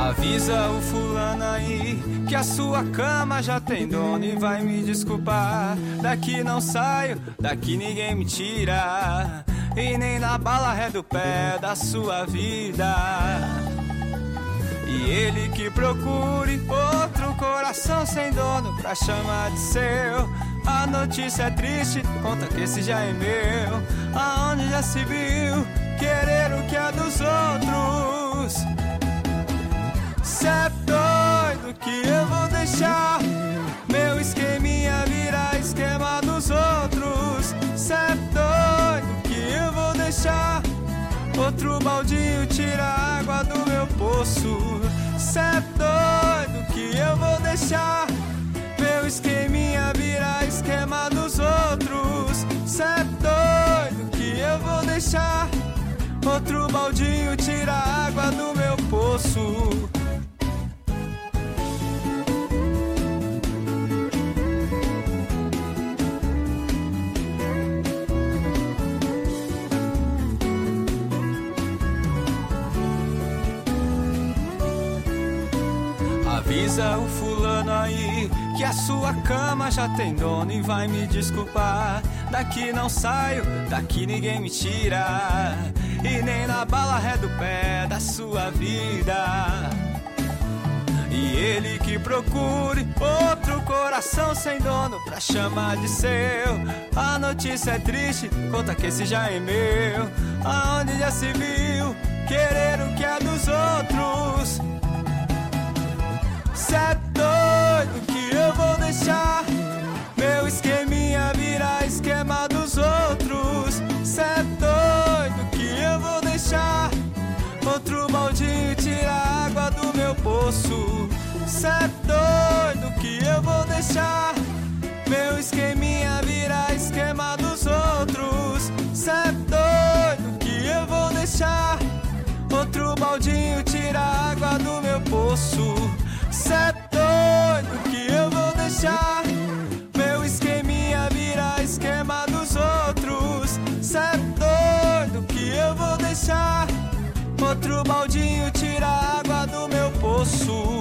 Avisa o fulano aí que a sua cama já tem dono e vai me desculpar. Daqui não saio, daqui ninguém me tira, e nem na bala ré do pé da sua vida. E ele que procure outro coração sem dono pra chamar de seu. A notícia é triste, conta que esse já é meu. Aonde já se viu querer o que é dos outros? Cê é doido que eu vou deixar meu esqueminha virar esquema dos outros. Cê é doido que eu vou deixar outro baldinho tirar água do meu poço. Cê é doido que eu vou deixar meu esqueminha virar esquema dos outros. Cê é doido que eu vou deixar outro baldinho tirar água do meu poço. Avisa o fulano aí que a sua cama já tem dono e vai me desculpar. Daqui não saio, daqui ninguém me tira, e nem na bala ré do pé da sua vida. E ele que procure outro coração sem dono pra chamar de seu. A notícia é triste, conta que esse já é meu. Aonde já se viu querer o que é dos outros? Cê é doido que eu vou deixar meu esqueminha virar esquema dos outros. Cê é doido que eu vou deixar outro baldinho tirar água do meu poço. Cê é doido que eu vou deixar meu esqueminha virar esquema dos outros. Cê é doido que eu vou deixar outro baldinho tirar água do meu poço. Cê é doido que eu vou deixar meu esqueminha virar esquema dos outros. Cê é doido que eu vou deixar outro baldinho tirar água do meu poço.